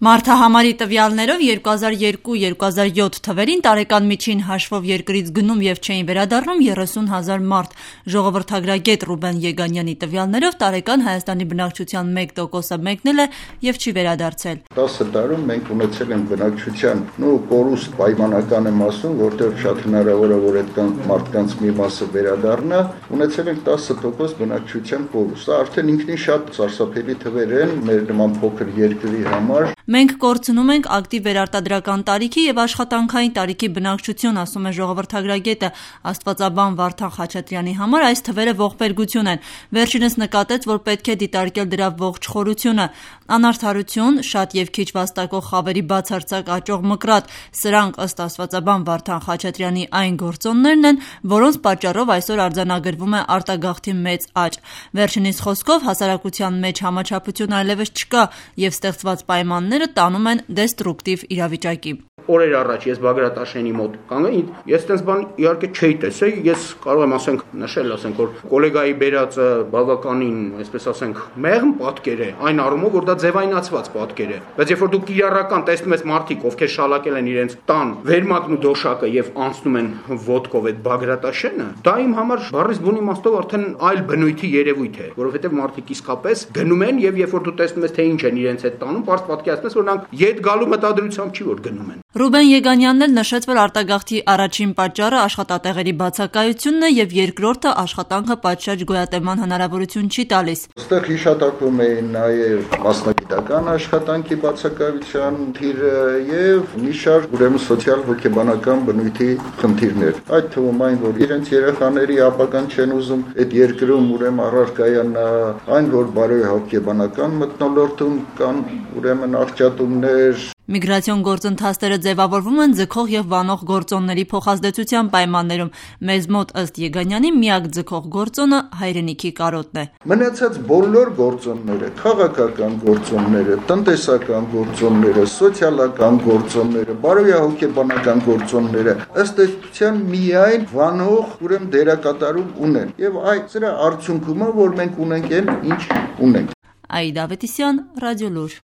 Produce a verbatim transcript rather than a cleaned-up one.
Մարդահամարի տվյալներով երկու հազար երկու երկու հազար յոթ թվերին տարեկան միջին հաշվով երկրից գնում եւ չէին վերադառնում երեսուն հազար մարդ։ Ժողովրդագրագետ Ռուբեն Եգանյանի տվյալներով տարեկան Հայաստանի բնակչության մեկ տոկոսը մեկնել է եւ չի վերադարձել։ տասը տարում մենք ունեցել ենք բնակչության նո կորուստ պայմանական եմ ասում, որտեղ շատ հնարավոր է որ այդքան մարդկանց մի մասը վերադառնա, ունեցել ենք տասը տոկոս բնակչության կորուստ։ Սա արդեն ինքնին շատ սարսափելի թվեր են մեր նման փոքր երկրի համար։ Մենք կորցնում ենք ակտիվ վերարտադրական տարիքի եւ աշխատանքային տարիքի բնակչություն, ասում է ժողովրդագրագետը։ Աստվածաբան Վարդան Խաչատրյանի համար այս թվերը ողբերգություն են։ Վերջինս նկատեց, որ պետք է դիտարկել դրա ողջ խորությունը։ Անարդարություն, շատ եւ քիչ վաստակող խավերի բացարձակ աճող մկրատ, սրանք ըստ աստվածաբան Վարդան Խաչատրյանի այն գործոններն են, որոնց պատճառով այսօր արձանագրվում է արտագաղթի մեծ աճ։ Վերջինիս խոսքով հասարակության մեջ համաչափություն այլևս չկա եւ ստեղծված պայմանները տանում են դեստրուկտիվ իրավիճակի։ Օրեր առաջ ես Բագրատ Աշենի մոտ կանգնեի, ես այդպես բան իհարկե չէի տեսել, ես կարող եմ ասենք նշել, ասենք որ գոլեգայի բերածը բավականին, այսպես ասենք, մեղմ պատկեր է, այն առումով որ դա ձևայնացված պատկեր է, բայց երբ որ դու կիրառական տեսնում ես մարդիկ, ովքեր շալակել են իրենց տան վերմակն ու դոշակը եւ անցնում են ոդկով այդ Բագրատ Աշենը, դա իմ համար բառից բուն իմաստով արդեն այլ բնույթի երևույթ է, որովհետեւ մարդիկ իսկապես գնում են եւ երբ որ դու տեսնում ես թե ինչ են իրենց այդ տանում, բարձ պատկերացնում ես որ նրանք ետ գալու մտադրությամբ չի որ գնում են։ Ռուբեն Եգանյանն էլ նշեց, որ արտագաղթի առաջին պատճառը աշխատատեղերի բացակայությունն է եւ երկրորդը աշխատանքը պատշաճ գոյատևման հնարավորություն չի տալիս։ Այստեղ հիշատակվում էին նաեւ մասնագիտական աշխատանքի բացակայության թիրը եւ մի շարք ուրեմն սոցիալ հոգեբանական բնույթի խնդիրներ։ Այդ թվում այն, որ իրենց երեխաների ապագան չեն ուզում այդ երկրում ուրեմն առարկայանա, այն որ բարոյ հոգեբանական մթնոլորտում կան ուրեմն արճատումներ։ Միգրացիոն գործընթացները ձևավորվում են ձգող եւ վանող գործոնների փոխազդեցության պայմաններում։ Մեզ մոտ ըստ Եգանյանի միակ ձգող գործոնը հայրենիքի կարոտն է։ Մնացած բոլոր գործոնները, քաղաքական գործոնները, տնտեսական գործոնները, սոցիալական գործոնները, բարոյահոգեբանական գործոնները ըստ էության միայն վանող ուրեմն դերակատարում ունեն։ Եվ այդ սրա արդյունքում է, որ մենք ունենք այն, ինչ ունենք։ Աիդա Ավետիսյան, Ռադիոլուր։